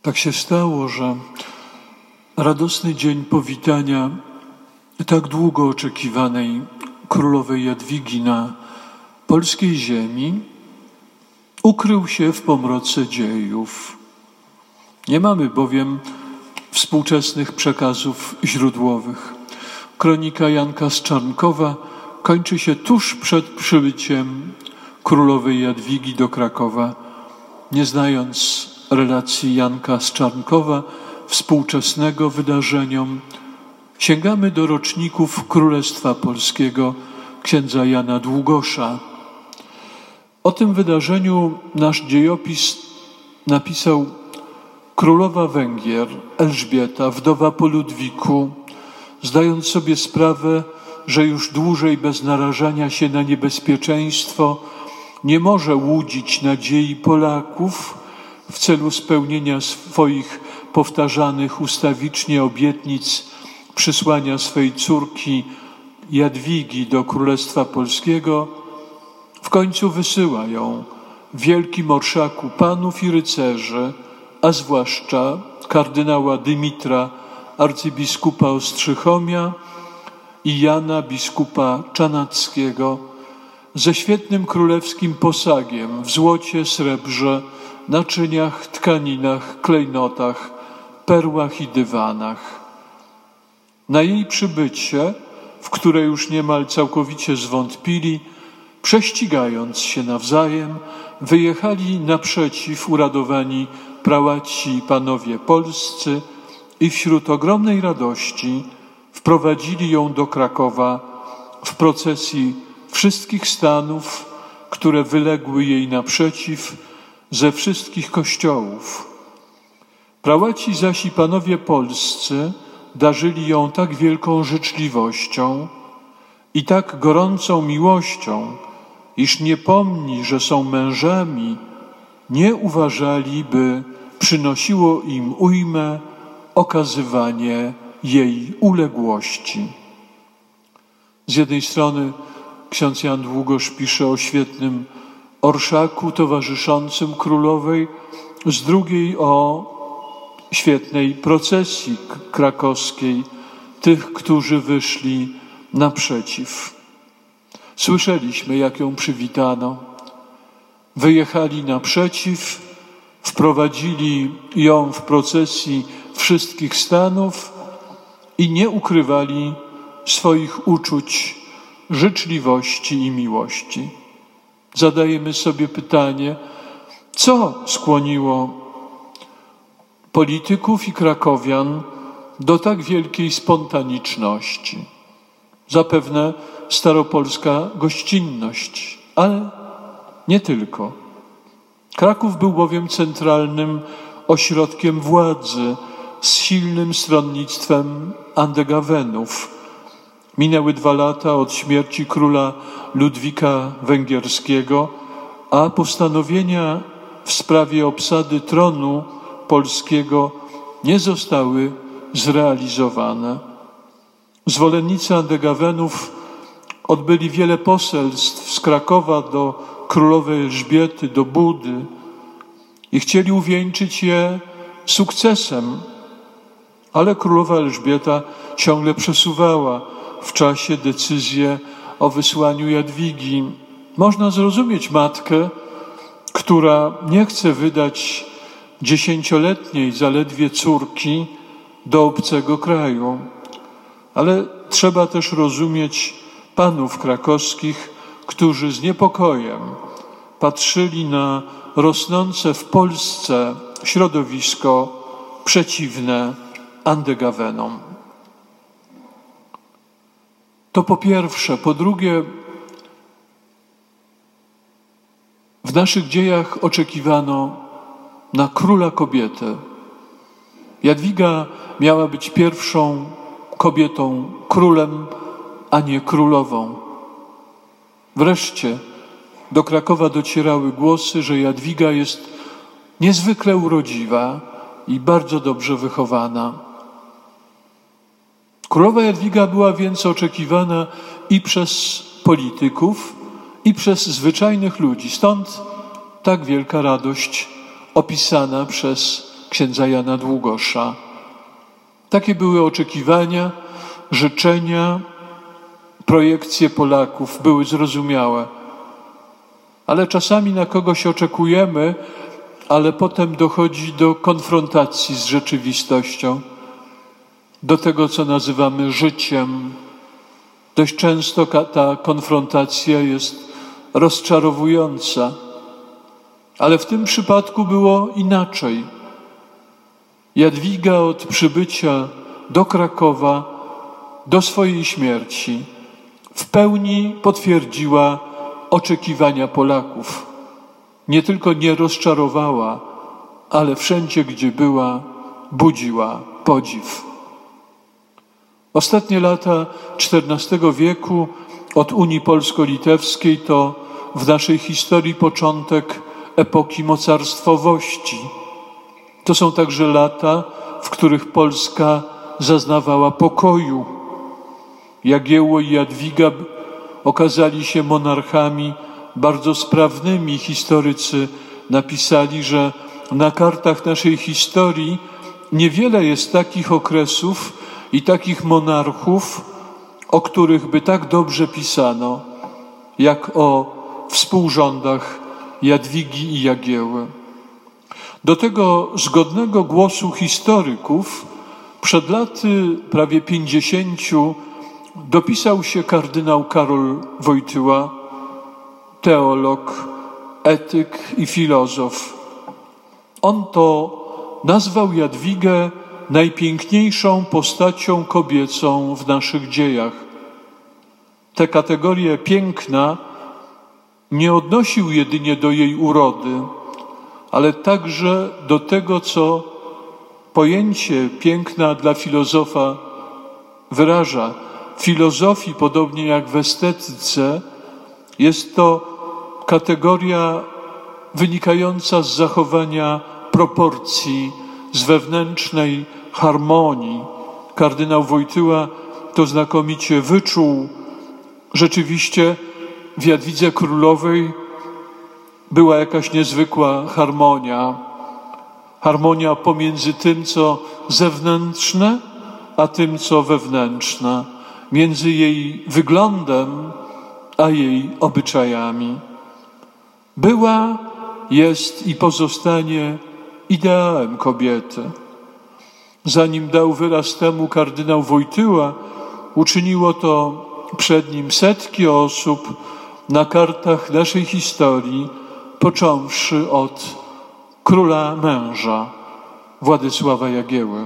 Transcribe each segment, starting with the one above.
Tak się stało, że radosny dzień powitania tak długo oczekiwanej królowej Jadwigi na polskiej ziemi ukrył się w pomroce dziejów. Nie mamy bowiem współczesnych przekazów źródłowych. Kronika Janka z Czarnkowa kończy się tuż przed przybyciem królowej Jadwigi do Krakowa. Nie znając relacji Janka z Czarnkowa, współczesnego wydarzeniom, sięgamy do roczników Królestwa Polskiego księdza Jana Długosza. O tym wydarzeniu nasz dziejopis napisał królowa Węgier Elżbieta, wdowa po Ludwiku, zdając sobie sprawę, że już dłużej bez narażania się na niebezpieczeństwo nie może łudzić nadziei Polaków w celu spełnienia swoich powtarzanych ustawicznie obietnic przysłania swej córki Jadwigi do Królestwa Polskiego, w końcu wysyła ją w wielkim orszaku panów i rycerzy, a zwłaszcza kardynała Dymitra, arcybiskupa Ostrzychomia i Jana, biskupa Czanackiego, ze świetnym królewskim posagiem w złocie, srebrze, naczyniach, tkaninach, klejnotach, perłach i dywanach. Na jej przybycie, w które już niemal całkowicie zwątpili, prześcigając się nawzajem, wyjechali naprzeciw uradowani prałaci i panowie polscy i wśród ogromnej radości wprowadzili ją do Krakowa w procesji wszystkich stanów, które wyległy jej naprzeciw ze wszystkich kościołów. Prałaci zaś i panowie polscy darzyli ją tak wielką życzliwością i tak gorącą miłością, iż nie pomni, że są mężami, nie uważali, by przynosiło im ujmę okazywanie jej uległości. Z jednej strony ksiądz Jan Długosz pisze o świetnym orszaku towarzyszącym królowej, z drugiej o świetnej procesji krakowskiej, tych, którzy wyszli naprzeciw. Słyszeliśmy, jak ją przywitano. Wyjechali naprzeciw, wprowadzili ją w procesji wszystkich stanów i nie ukrywali swoich uczuć, życzliwości i miłości. Zadajemy sobie pytanie, co skłoniło polityków i krakowian do tak wielkiej spontaniczności? Zapewne staropolska gościnność, ale nie tylko. Kraków był bowiem centralnym ośrodkiem władzy z silnym stronnictwem Andegawenów. Minęły 2 lata od śmierci króla Ludwika Węgierskiego, a postanowienia w sprawie obsady tronu polskiego nie zostały zrealizowane. Zwolennicy Andegawenów odbyli wiele poselstw z Krakowa do królowej Elżbiety, do Budy i chcieli uwieńczyć je sukcesem, ale królowa Elżbieta ciągle przesuwała w czasie decyzję o wysłaniu Jadwigi. Można zrozumieć matkę, która nie chce wydać 10-letniej zaledwie córki do obcego kraju. Ale trzeba też rozumieć panów krakowskich, którzy z niepokojem patrzyli na rosnące w Polsce środowisko przeciwne Andegawenom. To po pierwsze. Po drugie, w naszych dziejach oczekiwano na króla kobietę. Jadwiga miała być pierwszą kobietą królem, a nie królową. Wreszcie do Krakowa docierały głosy, że Jadwiga jest niezwykle urodziwa i bardzo dobrze wychowana. Królowa Jadwiga była więc oczekiwana i przez polityków, i przez zwyczajnych ludzi. Stąd tak wielka radość opisana przez księdza Jana Długosza. Takie były oczekiwania, życzenia, projekcje Polaków były zrozumiałe. Ale czasami na kogoś oczekujemy, ale potem dochodzi do konfrontacji z rzeczywistością, do tego, co nazywamy życiem. Dość często ta konfrontacja jest rozczarowująca, ale w tym przypadku było inaczej. Jadwiga od przybycia do Krakowa, do swojej śmierci, w pełni potwierdziła oczekiwania Polaków. Nie tylko nie rozczarowała, ale wszędzie, gdzie była, budziła podziw. Ostatnie lata XIV wieku od Unii Polsko-Litewskiej to w naszej historii początek epoki mocarstwowości. To są także lata, w których Polska zaznawała pokoju. Jagiełło i Jadwiga okazali się monarchami bardzo sprawnymi. Historycy napisali, że na kartach naszej historii niewiele jest takich okresów i takich monarchów, o których by tak dobrze pisano, jak o współrządach Jadwigi i Jagieły. Do tego zgodnego głosu historyków przed laty prawie 50 dopisał się kardynał Karol Wojtyła, teolog, etyk i filozof. On to nazwał Jadwigę najpiękniejszą postacią kobiecą w naszych dziejach. Tę kategorię piękna nie odnosił jedynie do jej urody, ale także do tego, co pojęcie piękna dla filozofa wyraża. W filozofii, podobnie jak w estetyce, jest to kategoria wynikająca z zachowania proporcji, z wewnętrznej harmonii. Kardynał Wojtyła to znakomicie wyczuł. Rzeczywiście w Jadwidze Królowej była jakaś niezwykła harmonia. Harmonia pomiędzy tym, co zewnętrzne, a tym, co wewnętrzne. Między jej wyglądem, a jej obyczajami. Była, jest i pozostanie ideałem kobiety. Zanim dał wyraz temu kardynał Wojtyła, uczyniło to przed nim setki osób na kartach naszej historii, począwszy od króla męża, Władysława Jagieły.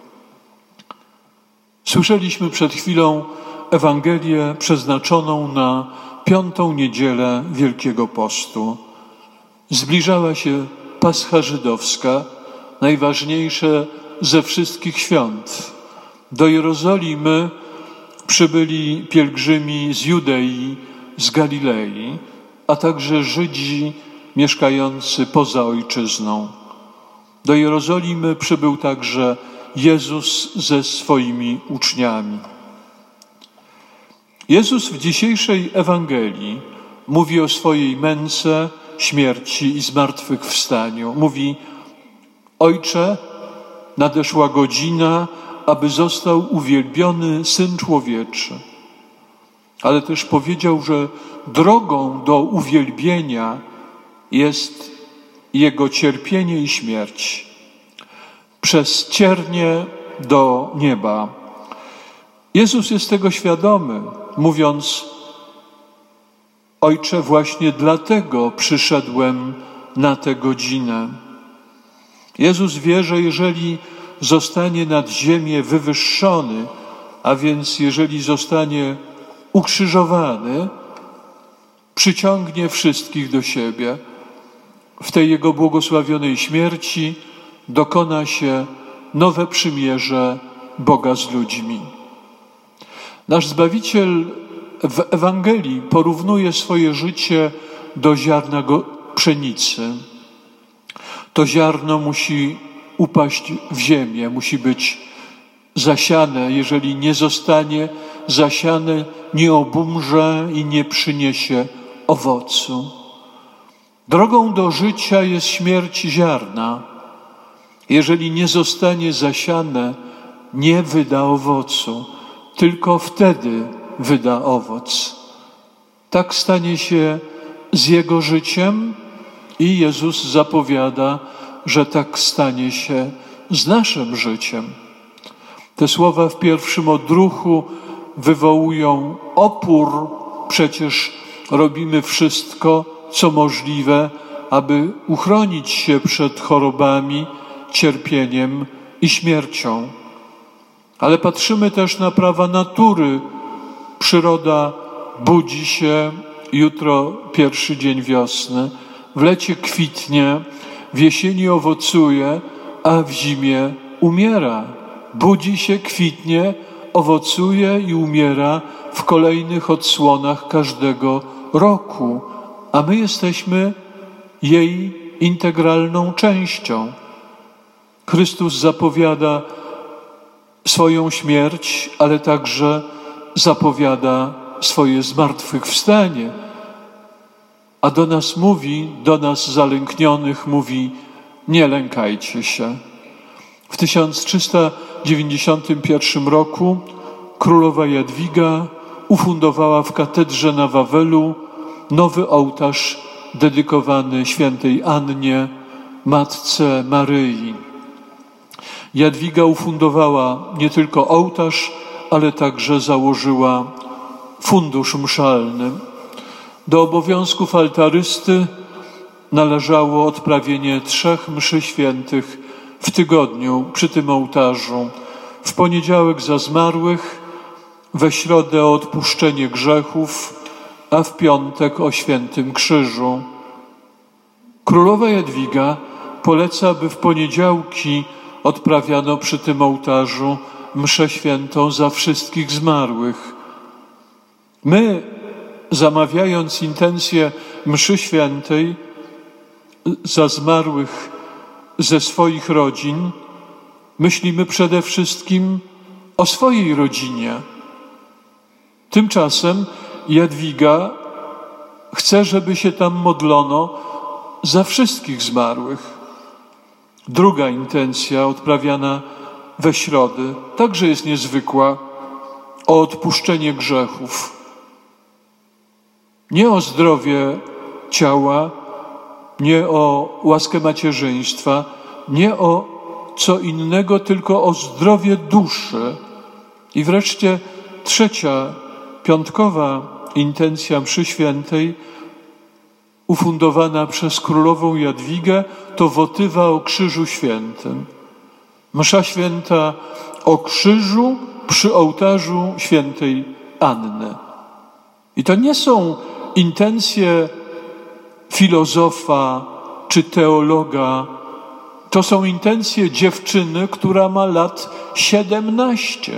Słyszeliśmy przed chwilą Ewangelię przeznaczoną na 5. niedzielę Wielkiego Postu. Zbliżała się Pascha żydowska, najważniejsze ze wszystkich świąt. Do Jerozolimy przybyli pielgrzymi z Judei, z Galilei, a także Żydzi mieszkający poza ojczyzną. Do Jerozolimy przybył także Jezus ze swoimi uczniami. Jezus w dzisiejszej Ewangelii mówi o swojej męce, śmierci i zmartwychwstaniu. Mówi: Ojcze, nadeszła godzina, aby został uwielbiony Syn Człowieczy. Ale też powiedział, że drogą do uwielbienia jest Jego cierpienie i śmierć. Przez ciernie do nieba. Jezus jest tego świadomy, mówiąc: Ojcze, właśnie dlatego przyszedłem na tę godzinę. Jezus wie, że jeżeli zostanie nad ziemię wywyższony, a więc jeżeli zostanie ukrzyżowany, przyciągnie wszystkich do siebie. W tej Jego błogosławionej śmierci dokona się nowe przymierze Boga z ludźmi. Nasz Zbawiciel w Ewangelii porównuje swoje życie do ziarna pszenicy. To ziarno musi upaść w ziemię, musi być zasiane. Jeżeli nie zostanie zasiane, nie obumrze i nie przyniesie owocu. Drogą do życia jest śmierć ziarna, Jeżeli nie zostanie zasiane, nie wyda owocu, tylko wtedy wyda owoc. Tak stanie się z jego życiem i Jezus zapowiada, że tak stanie się z naszym życiem. Te słowa w pierwszym odruchu wywołują opór. Przecież robimy wszystko, co możliwe, aby uchronić się przed chorobami, cierpieniem i śmiercią. Ale patrzymy też na prawa natury. Przyroda budzi się, jutro pierwszy dzień wiosny, w lecie kwitnie, w jesieni owocuje, a w zimie umiera. Budzi się, kwitnie, owocuje i umiera w kolejnych odsłonach każdego roku, a my jesteśmy jej integralną częścią. Chrystus zapowiada swoją śmierć, ale także zapowiada swoje zmartwychwstanie. A do nas mówi, do nas zalęknionych mówi: nie lękajcie się. W 1391 roku królowa Jadwiga ufundowała w katedrze na Wawelu nowy ołtarz dedykowany świętej Annie, Matce Maryi. Jadwiga ufundowała nie tylko ołtarz, ale także założyła fundusz mszalny. Do obowiązków altarysty należało odprawienie 3 mszy świętych w tygodniu przy tym ołtarzu. W poniedziałek za zmarłych, we środę o odpuszczenie grzechów, a w piątek o Świętym Krzyżu. Królowa Jadwiga poleca, by w poniedziałki odprawiano przy tym ołtarzu mszę świętą za wszystkich zmarłych. My, zamawiając intencję mszy świętej za zmarłych ze swoich rodzin, myślimy przede wszystkim o swojej rodzinie. Tymczasem Jadwiga chce, żeby się tam modlono za wszystkich zmarłych. Druga intencja, odprawiana we środę, także jest niezwykła: o odpuszczenie grzechów. Nie o zdrowie ciała, nie o łaskę macierzyństwa, nie o co innego, tylko o zdrowie duszy. I wreszcie trzecia, piątkowa intencja mszy świętej, ufundowana przez królową Jadwigę, to wotywa o Krzyżu Świętym. Msza święta o krzyżu przy ołtarzu świętej Anny. I to nie są intencje filozofa czy teologa. To są intencje dziewczyny, która ma lat 17.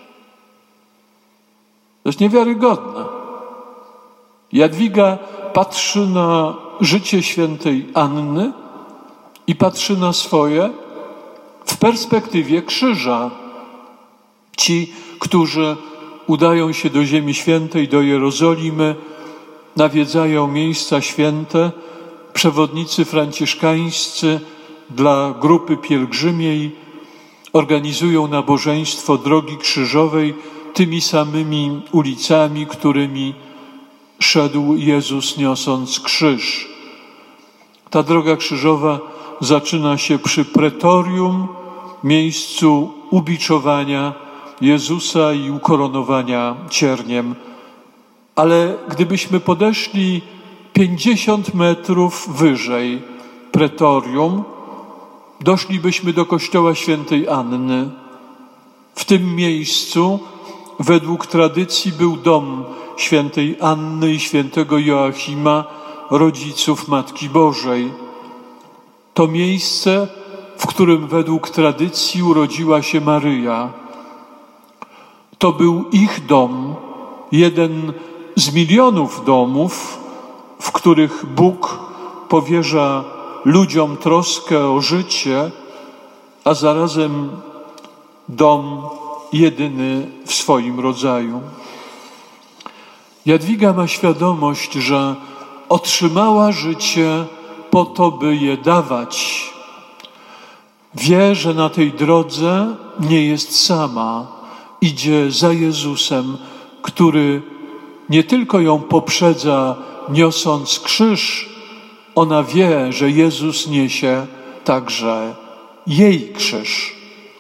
To jest niewiarygodne. Jadwiga patrzy na życie świętej Anny i patrzy na swoje w perspektywie krzyża. Ci, którzy udają się do Ziemi Świętej, do Jerozolimy, nawiedzają miejsca święte, przewodnicy franciszkańscy dla grupy pielgrzymiej organizują nabożeństwo Drogi Krzyżowej tymi samymi ulicami, którymi szedł Jezus, niosąc krzyż. Ta droga krzyżowa zaczyna się przy pretorium, miejscu ubiczowania Jezusa i ukoronowania cierniem. Ale gdybyśmy podeszli 50 metrów wyżej pretorium, doszlibyśmy do kościoła świętej Anny. W tym miejscu, według tradycji, był dom świętej Anny i świętego Joachima, rodziców Matki Bożej. To miejsce, w którym według tradycji urodziła się Maryja. To był ich dom, jeden z milionów domów, w których Bóg powierza ludziom troskę o życie, a zarazem dom jedyny w swoim rodzaju. Jadwiga ma świadomość, że otrzymała życie po to, by je dawać. Wie, że na tej drodze nie jest sama. Idzie za Jezusem, który nie tylko ją poprzedza, niosąc krzyż, ona wie, że Jezus niesie także jej krzyż.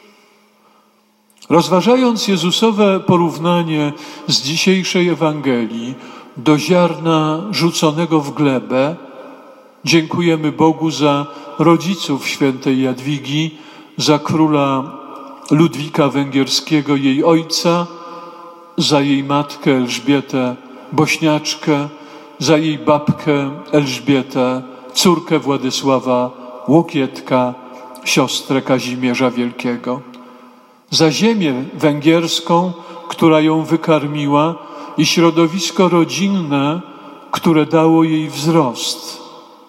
Rozważając Jezusowe porównanie z dzisiejszej Ewangelii do ziarna rzuconego w glebę, dziękujemy Bogu za rodziców świętej Jadwigi, za króla Ludwika Węgierskiego, jej ojca, za jej matkę Elżbietę Bośniaczkę, za jej babkę Elżbietę, córkę Władysława Łokietka, siostrę Kazimierza Wielkiego. Za ziemię węgierską, która ją wykarmiła, i środowisko rodzinne, które dało jej wzrost.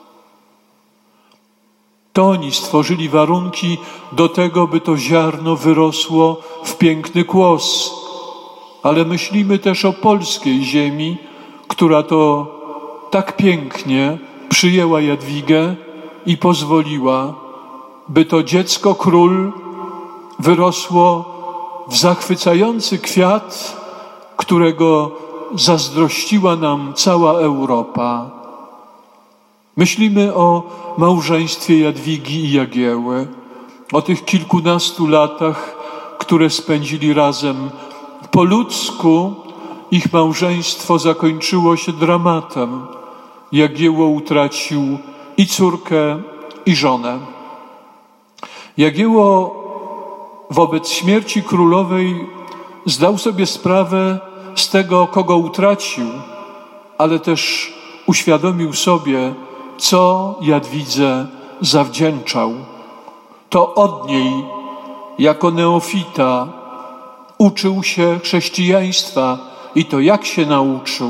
To oni stworzyli warunki do tego, by to ziarno wyrosło w piękny kłos. Ale myślimy też o polskiej ziemi, która to tak pięknie przyjęła Jadwigę i pozwoliła, by to dziecko król wyrosło w zachwycający kwiat, którego zazdrościła nam cała Europa. Myślimy o małżeństwie Jadwigi i Jagieły, o tych kilkunastu latach, które spędzili razem. Po ludzku ich małżeństwo zakończyło się dramatem. Jagiełło utracił i córkę, i żonę. Jagiełło wobec śmierci królowej zdał sobie sprawę z tego, kogo utracił, ale też uświadomił sobie, co Jadwidze zawdzięczał. To od niej, jako neofita, uczył się chrześcijaństwa i to jak się nauczył.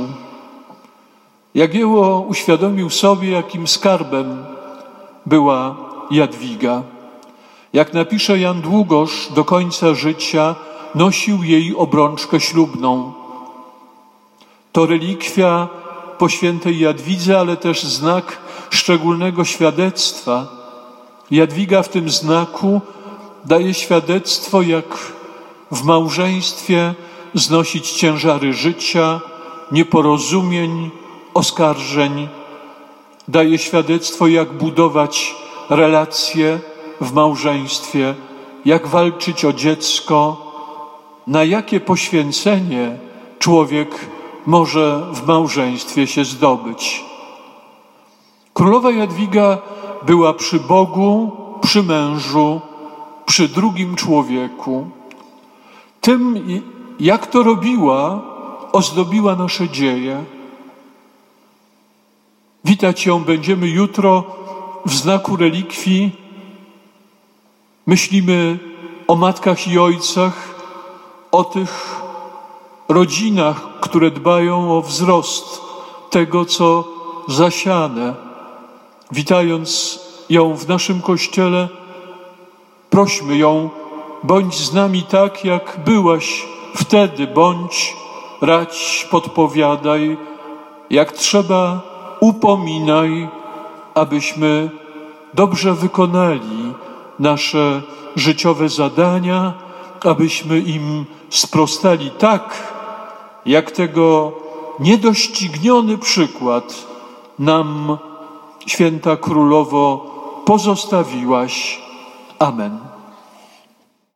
Jagiełło uświadomił sobie, jakim skarbem była Jadwiga. Jak napisze Jan Długosz, do końca życia nosił jej obrączkę ślubną. To relikwia po świętej Jadwidze, ale też znak szczególnego świadectwa. Jadwiga w tym znaku daje świadectwo, jak w małżeństwie znosić ciężary życia, nieporozumień, oskarżeń. Daje świadectwo, jak budować relacje w małżeństwie, jak walczyć o dziecko, na jakie poświęcenie człowiek może w małżeństwie się zdobyć. Królowa Jadwiga była przy Bogu, przy mężu, przy drugim człowieku. Tym, jak to robiła, ozdobiła nasze dzieje. Witać ją będziemy jutro w znaku relikwii. Myślimy o matkach i ojcach, o tych rodzinach, które dbają o wzrost tego, co zasiane. Witając ją w naszym Kościele, prośmy ją: bądź z nami tak, jak byłaś wtedy, bądź, radź, podpowiadaj, jak trzeba, upominaj, abyśmy dobrze wykonali nasze życiowe zadania, abyśmy im sprostali tak, jak tego niedościgniony przykład nam, Święta Królowo, pozostawiłaś. Amen.